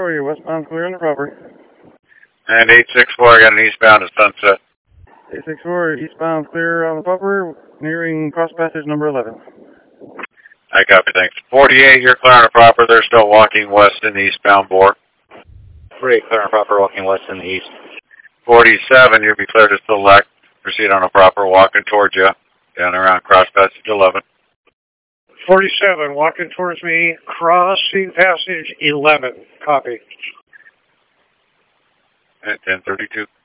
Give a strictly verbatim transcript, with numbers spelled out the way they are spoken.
How are you? Westbound clear on the property. And eight six four, I got an eastbound at Sunset. eight six four, eastbound clear on the property, nearing cross passage number eleven. I copy, thanks. forty-eight, you're clear on the proper. They're still walking west in the eastbound bore. forty-eight, clear on the proper, walking west in the east. forty-seven, you'll be clear to select. Proceed on a proper, walking towards you. Down around cross passage eleven. forty-seven, walking towards me, crossing passage eleven. Copy. At ten thirty-two.